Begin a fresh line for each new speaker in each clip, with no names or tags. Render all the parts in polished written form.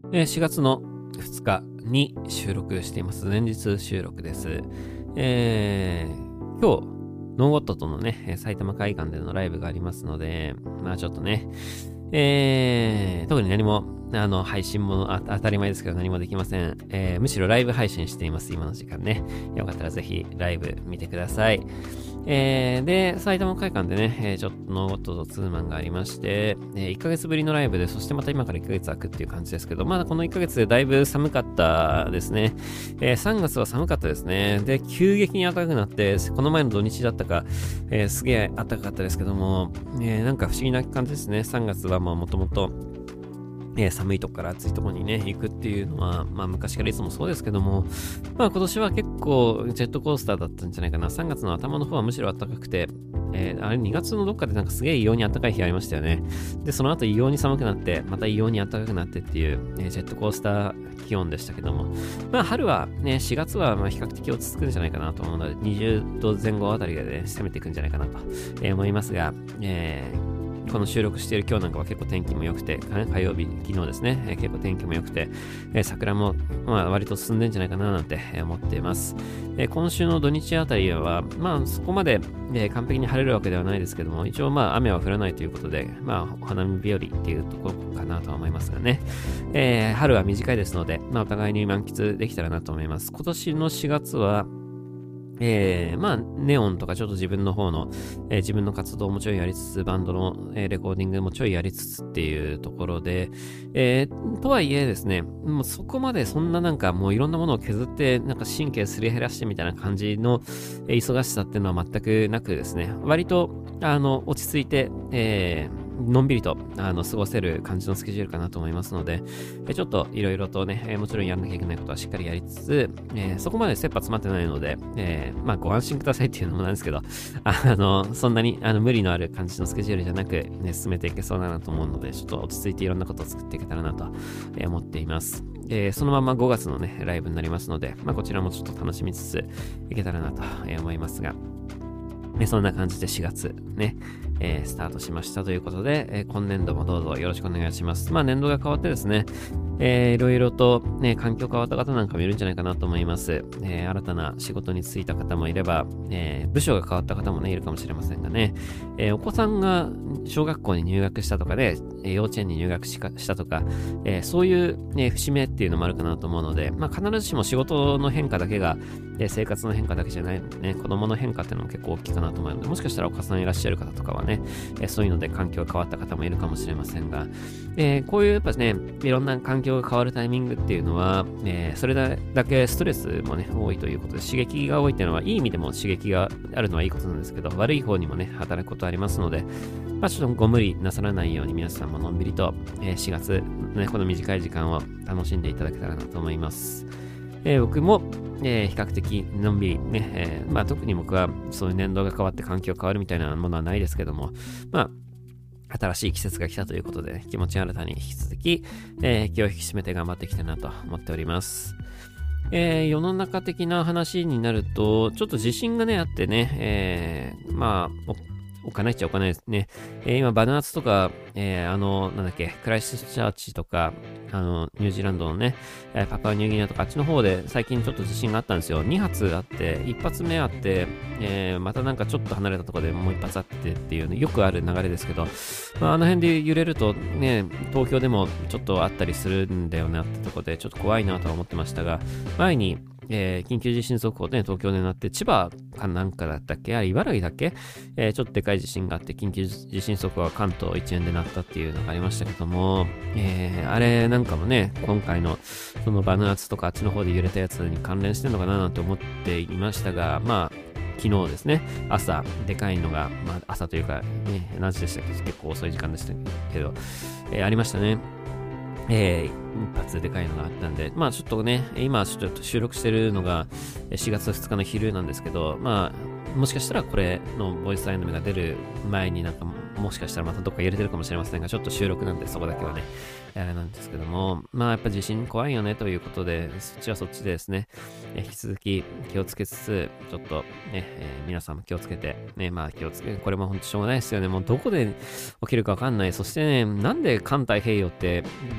4月の2日に収録しています。前日収録です。今日、ノーゴットとのね、埼玉海岸でのライブがありますので、まあちょっとね、特に何も、配信も当たり前ですけど何もできません。むしろライブ配信しています、今の時間ね。よかったらぜひライブ見てください。で、埼玉会館でね、ちょっとノーゴットとツーマンがありまして、1ヶ月ぶりのライブで、そしてまた今から1ヶ月空くっていう感じですけど、まだこの1ヶ月でだいぶ寒かったですね。3月は寒かったですね。で、急激に暖かくなって、この前の土日だったか、すげえ暖かかったですけども、なんか不思議な感じですね。3月はもともと、寒いとこから暑いとこにね、行くっていうのは、まあ昔からいつもそうですけども、まあ今年は結構ジェットコースターだったんじゃないかな。3月の頭の方はむしろ暖かくて、あれ2月のどっかでなんかすげえ異様に暖かい日ありましたよね。で、その後異様に寒くなって、また異様に暖かくなってっていう、ジェットコースター気温でしたけども、まあ春はね、4月はまあ比較的落ち着くんじゃないかなと思うので、20度前後あたりでね、攻めていくんじゃないかなと、思いますが、この収録している今日なんかは結構天気も良くて、火曜日、昨日ですね、結構天気も良くて、桜も、まあ、割と進んでんじゃないかななんて思っています。今週の土日あたりは、まあそこまで、完璧に晴れるわけではないですけども、一応まあ雨は降らないということで、まあお花見日和っていうところかなとは思いますがね。春は短いですので、まあお互いに満喫できたらなと思います。今年の4月は、まあ、ネオンとかちょっと自分の方の、自分の活動もちょいやりつつ、バンドの、レコーディングもちょいやりつつっていうところで、とはいえですね、もうそこまでそんななんかもういろんなものを削って、なんか神経すり減らしてみたいな感じの、忙しさっていうのは全くなくですね、割と、落ち着いて、のんびりと過ごせる感じのスケジュールかなと思いますので、ちょっといろいろとね、もちろんやんなきゃいけないことはしっかりやりつつ、そこまで切羽詰まってないので、まあご安心くださいっていうのもなんですけど、そんなに無理のある感じのスケジュールじゃなく、ね、進めていけそうだなと思うので、ちょっと落ち着いていろんなことを作っていけたらなと思っています。そのまま5月のね、ライブになりますので、まあこちらもちょっと楽しみつついけたらなと思いますが、そんな感じで4月ね、スタートしましたということで、今年度もどうぞよろしくお願いします。まあ年度が変わってですね、いろいろとね、環境変わった方なんかもいるんじゃないかなと思います。新たな仕事に就いた方もいれば、部署が変わった方もね、いるかもしれませんがね、お子さんが小学校に入学したとかで、幼稚園に入学したとか、そういう、ね、節目っていうのもあるかなと思うので、まあ必ずしも仕事の変化だけが、生活の変化だけじゃないのでね、子供の変化っていうのも結構大きいかなと思うので、もしかしたらお子さんいらっしゃる方とかはね、そういうので環境が変わった方もいるかもしれませんが、こういうやっぱね、いろんな環境が変わるタイミングっていうのは、それだけストレスもね、多いということで、刺激が多いっていうのは、いい意味でも刺激があるのはいいことなんですけど、悪い方にもね、働くことありますので、まあちょっとご無理なさらないように皆さんものんびりと、4月、ね、この短い時間を楽しんでいただけたらなと思います。僕も、比較的のんびりね、まあ特に僕はそういう年度が変わって環境が変わるみたいなものはないですけども、まあ新しい季節が来たということで、気持ち新たに引き続き、気を引き締めて頑張っていきたいなと思っております。世の中的な話になると、ちょっと地震がね、あってね、まあ、おっかないっちゃおっかないですね。今、バヌアツとか、なんだっけ、クライストチャーチとか、ニュージーランドのね、パプアニューギニアとか、あっちの方で最近ちょっと地震があったんですよ。2発あって、1発目あって、またなんかちょっと離れたところでもう1発あってっていうね、よくある流れですけど、まあ、あの辺で揺れるとね、東京でもちょっとあったりするんだよなってとこで、ちょっと怖いなとは思ってましたが、前に、緊急地震速報で、ね、東京でなって、千葉かなんかだったっけ、あれ茨城だっけ、ちょっとでかい地震があって、緊急地震速報が関東一円でなったっていうのがありましたけども、あれなんかもね、今回のそのバヌアツとかあっちの方で揺れたやつに関連してんのかななんて思っていましたが、まあ、昨日ですね、朝、でかいのが、まあ、朝というか、ね、何時でしたっけ、結構遅い時間でしたけど、ありましたね。一発でかいのがあったんで、まあちょっとね、今ちょっと収録してるのが4月2日の昼なんですけど、まあもしかしたらこれのボイスアイノメが出る前になんかもしかしたらまたどっか入れてるかもしれませんが、ちょっと収録なんでそこだけはね、あれなんですけども、まあやっぱ地震怖いよねということで、そっちはそっちでですね、引き続き気をつけつつ、ちょっとね、皆さんも気をつけて、ね、まあ気をつけ、これも本当しょうがないですよね。もうどこで起きるかわかんない。そしてね、なんで環太平洋って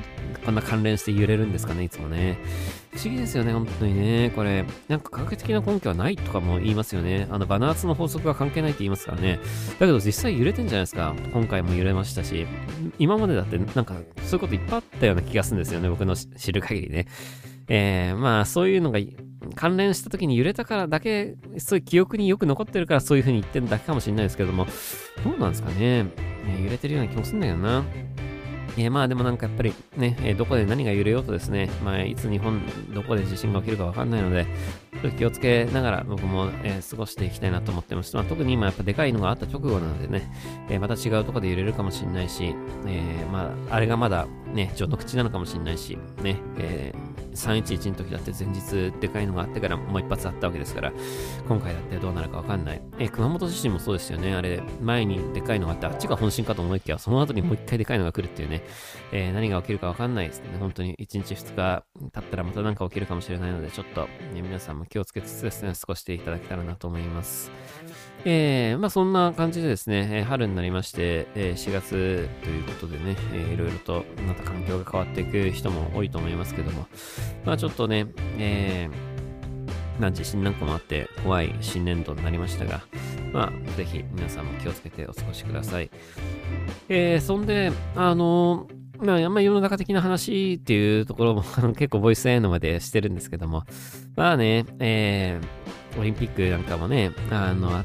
こんな関連して揺れるんですかね、いつもね。不思議ですよね、本当にね。これ、なんか科学的な根拠はないとかも言いますよね。バナーツの法則が関係ないって言いますからね。だけど実際揺れてんじゃないですか。今回も揺れましたし、今までだってなんかそういうこといっぱいあったような気がするんですよね、僕の知る限りね。まあそういうのが関連した時に揺れたからだけ、そういう記憶によく残ってるからそういう風に言ってるだけかもしれないですけども、どうなんですかね。揺れてるような気もするんだけどな。まあでもなんかやっぱりね、どこで何が揺れようとですね、まあいつ日本どこで地震が起きるかわかんないので、ちょっと気をつけながら僕も、過ごしていきたいなと思ってます。まあ、特に今やっぱでかいのがあった直後なのでね、また違うとこで揺れるかもしれないし、まああれがまだね、序の口なのかもしれないし、ね、311の時だって前日でかいのがあってからもう一発あったわけですから、今回だってどうなるかわかんない。熊本地震もそうですよね。あれ、前にでかいのがあって、あっちが本震かと思いきや、その後にもう一回でかいのが来るっていうね、何が起きるかわかんないですね。本当に1日2日経ったらまた何か起きるかもしれないので、ちょっと、皆さんも気をつけつつですね、過ごしていただけたらなと思います。まあそんな感じでですね、春になりまして、4月ということでね、いろいろとまた環境が変わっていく人も多いと思いますけども、まあちょっとね、まあ地震なんかもあって怖い新年度になりましたが、まあぜひ皆さんも気をつけてお過ごしください。そんで、まあ、あんまり世の中的な話っていうところも結構ボイスエンドまでしてるんですけども、まあね、オリンピックなんかもね、あって、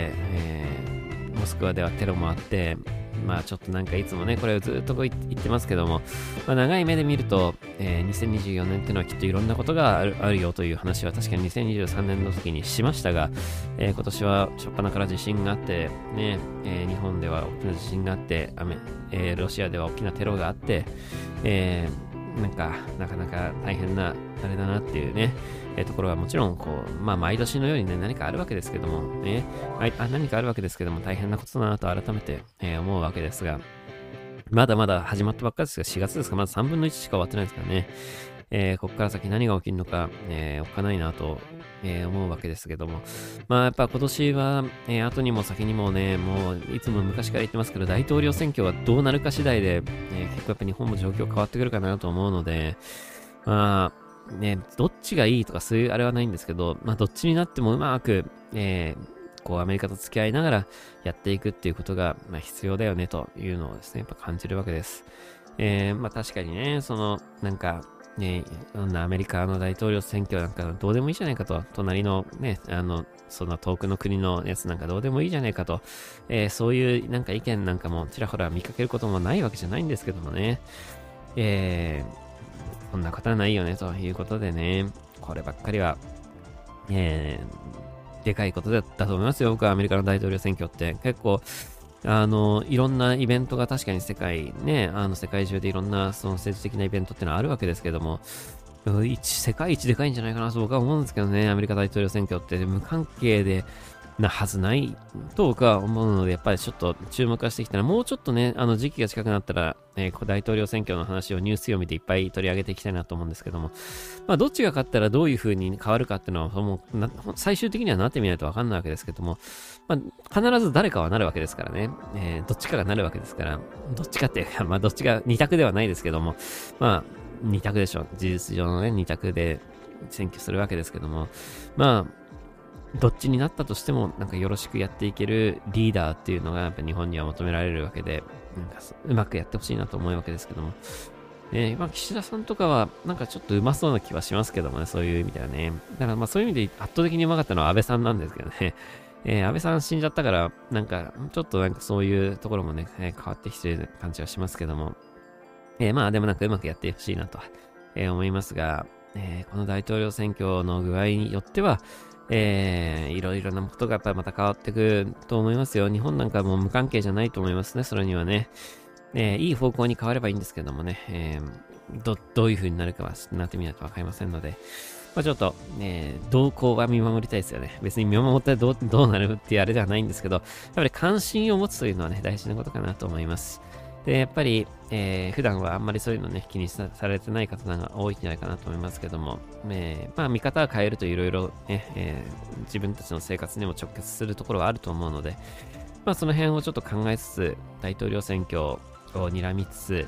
モスクワではテロもあって、まあちょっとなんかいつもね、これをずっと言ってますけども、まあ、長い目で見ると、2024年っていうのはきっといろんなことがあるよという話は確かに2023年の時にしましたが、今年は初っ端から地震があって、ね、日本では大きな地震があって、ロシアでは大きなテロがあって、なんか、なかなか大変な、あれだなっていうね、ところはもちろん、こう、まあ、毎年のようにね、何かあるわけですけども、ね、何かあるわけですけども、大変なことだなと改めて、思うわけですが、まだまだ始まったばっかりですが、4月ですか、まだ3分の1しか終わってないですからね、ここから先何が起きるのか、おっかないなと、思うわけですけども、まあやっぱ今年は、後にも先にもね、もういつも昔から言ってますけど、大統領選挙はどうなるか次第で、結構やっぱ日本も状況変わってくるかなと思うので、まあね、どっちがいいとかそういうあれはないんですけど、まあどっちになってもうまく、こうアメリカと付き合いながらやっていくっていうことが、まあ、必要だよねというのをですね、やっぱ感じるわけです。まあ確かにね、なんか、ね、アメリカの大統領選挙なんかどうでもいいじゃないかと、隣のね、そんな遠くの国のやつなんかどうでもいいじゃないかと、そういうなんか意見なんかもちらほら見かけることもないわけじゃないんですけどもね、そんなことはないよねということでね、こればっかりは、でかいことだったと思いますよ。僕はアメリカの大統領選挙って結構、いろんなイベントが確かに世界ね、世界中でいろんなその政治的なイベントってのはあるわけですけども、世界一でかいんじゃないかなと僕は思うんですけどね、アメリカ大統領選挙って無関係でなはずないと僕は思うので、やっぱりちょっと注目はしてきたら、もうちょっとね、時期が近くなったら、大統領選挙の話をニュース読みでいっぱい取り上げていきたいなと思うんですけども、まあ、どっちが勝ったらどういう風に変わるかっていうのは、もう最終的にはなってみないとわかんないわけですけども、まあ、必ず誰かはなるわけですからね、どっちかがなるわけですから、どっちかっていうか、まあ、どっちが二択ではないですけども、まあ、二択でしょう。事実上のね、二択で選挙するわけですけども、まあ、どっちになったとしても、なんかよろしくやっていけるリーダーっていうのがやっぱ日本には求められるわけで、なんかうまくやってほしいなと思うわけですけども。まあ岸田さんとかはなんかちょっとうまそうな気はしますけどもね、そういう意味ではね。だからまあそういう意味で圧倒的にうまかったのは安倍さんなんですけどね。安倍さん死んじゃったから、なんかちょっとなんかそういうところもね、変わってきてる感じはしますけども。まあでもなんかうまくやってほしいなと、思いますが、この大統領選挙の具合によっては、いろいろなことがやっぱりまた変わってくると思いますよ。日本なんかもう無関係じゃないと思いますね、それにはね。いい方向に変わればいいんですけどもね、どういう風になるかはなってみないとわかりませんので、まあちょっと、動向は見守りたいですよね。別に見守ってどうなるっていうあれではないんですけど、やっぱり関心を持つというのはね、大事なことかなと思います。で、やっぱり、普段はあんまりそういうのね、気にされてない方が多いんじゃないかなと思いますけども、まあ見方を変えるといろいろね、自分たちの生活にも直結するところはあると思うので、まあその辺をちょっと考えつつ、大統領選挙を睨みつつ、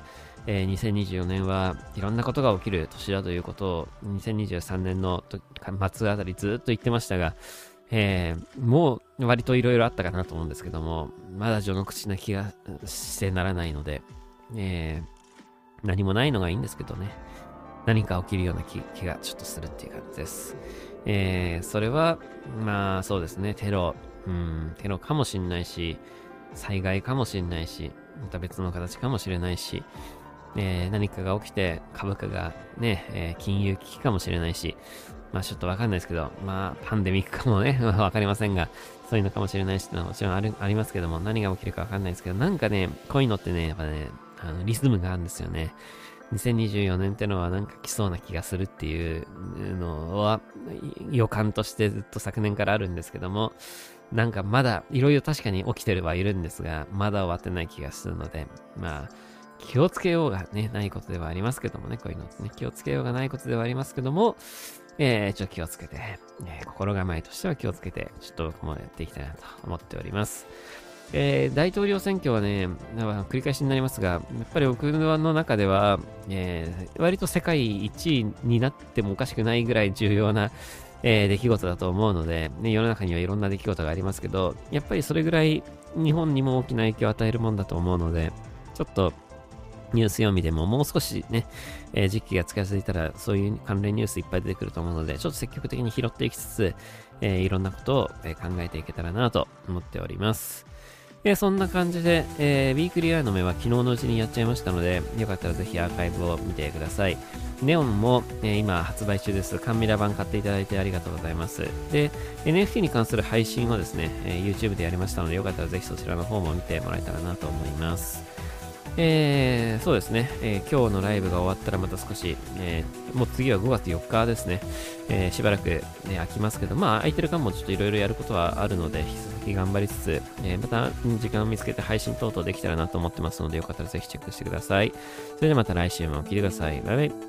2024年はいろんなことが起きる年だということを2023年の末あたりずっと言ってましたが、もう割といろいろあったかなと思うんですけども、まだ序の口な気がしてならないので、何もないのがいいんですけどね。何か起きるような気がちょっとするっていう感じです。それは、まあそうですね、テロかもしんないし、災害かもしんないし、また別の形かもしれないし、何かが起きて株価がね、金融危機かもしれないし、まあちょっとわかんないですけど、まあパンデミックかもね、わかりませんが、そういうのかもしれないしってのはもちろんありますけども、何が起きるかわかんないですけど、なんかね、こういうのってね、やっぱね、リズムがあるんですよね。2024年ってのはなんか来そうな気がするっていうのは予感としてずっと昨年からあるんですけども、なんかまだいろいろ確かに起きてるはいるんですが、まだ終わってない気がするので、まあ気をつけようがね、ないことではありますけどもね、こういうのってね、気をつけようがないことではありますけども、ちょっと気をつけて、心構えとしては気をつけて、ちょっと僕もやっていきたいなと思っております。大統領選挙はね、繰り返しになりますが、やっぱり僕の中では、割と世界一位になってもおかしくないぐらい重要な、出来事だと思うので、ね、世の中にはいろんな出来事がありますけど、やっぱりそれぐらい日本にも大きな影響を与えるもんだと思うので、ちょっとニュース読みでももう少しね、時期が近づいたらそういう関連ニュースいっぱい出てくると思うので、ちょっと積極的に拾っていきつつ、いろんなことを、考えていけたらなと思っております。そんな感じで、ウィークリーアイの目は昨日のうちにやっちゃいましたので、よかったらぜひアーカイブを見てください。ネオンも、今発売中です。カンミラ版買っていただいてありがとうございます。で、NFT に関する配信をですね、YouTube でやりましたので、よかったらぜひそちらの方も見てもらえたらなと思います。そうですね、今日のライブが終わったらまた少し、もう次は5月4日ですね、しばらく、空きますけど、まあ空いてる間もちょっといろいろやることはあるので、引き続き頑張りつつ、また時間を見つけて配信等々できたらなと思ってますので、よかったらぜひチェックしてください。それではまた来週も聞いてください。バイバイ。